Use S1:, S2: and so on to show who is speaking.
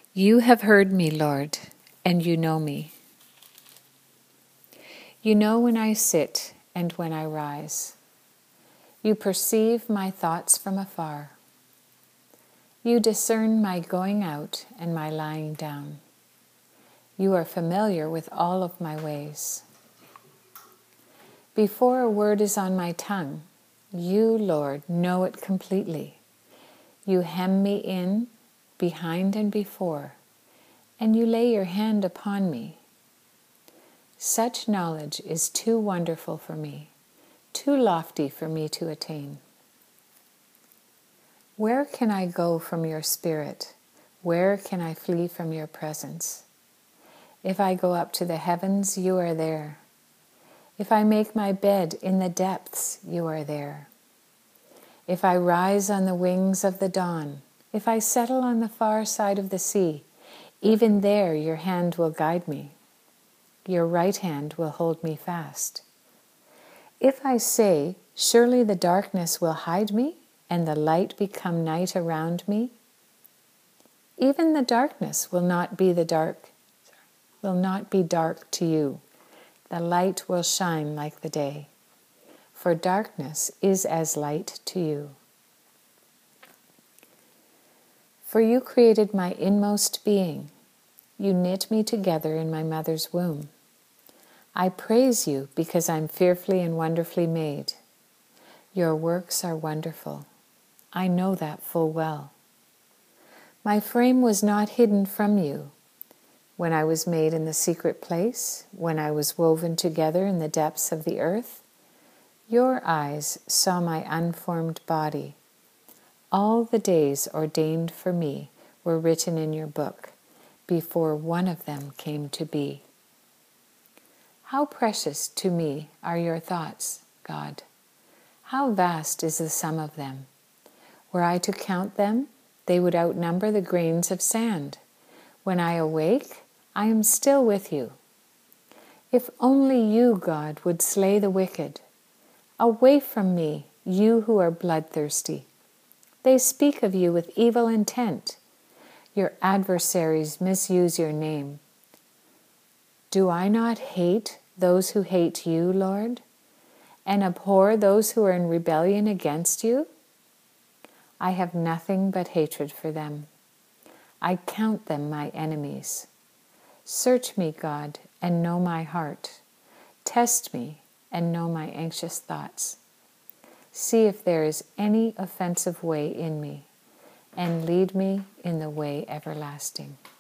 S1: You have heard me, Lord, and you know me. You know when I sit and when I rise. You perceive my thoughts from afar. You discern my going out and my lying down. You are familiar with all of my ways. Before a word is on my tongue, you, Lord, know it completely. You hem me in, behind and before, and you lay your hand upon me. Such knowledge is too wonderful for me, too lofty for me to attain. Where can I go from your spirit? Where can I flee from your presence? If I go up to the heavens, you are there. If I make my bed in the depths, you are there. If I rise on the wings of the dawn, if I settle on the far side of the sea, even there your hand will guide me. Your right hand will hold me fast. If I say, surely the darkness will hide me, and the light become night around me, even the darkness will not be dark to you. The light will shine like the day, for darkness is as light to you. For you created my inmost being. You knit me together in my mother's womb. I praise you because I'm fearfully and wonderfully made. Your works are wonderful. I know that full well. My frame was not hidden from you. When I was made in the secret place, when I was woven together in the depths of the earth, your eyes saw my unformed body. All the days ordained for me were written in your book, before one of them came to be. How precious to me are your thoughts, God. How vast is the sum of them. Were I to count them, they would outnumber the grains of sand. When I awake, I am still with you. If only you, God, would slay the wicked. Away from me, you who are bloodthirsty. They speak of you with evil intent. Your adversaries misuse your name. Do I not hate those who hate you, Lord, and abhor those who are in rebellion against you? I have nothing but hatred for them. I count them my enemies. Search me, God, and know my heart. Test me and know my anxious thoughts. See if there is any offensive way in me, and lead me in the way everlasting.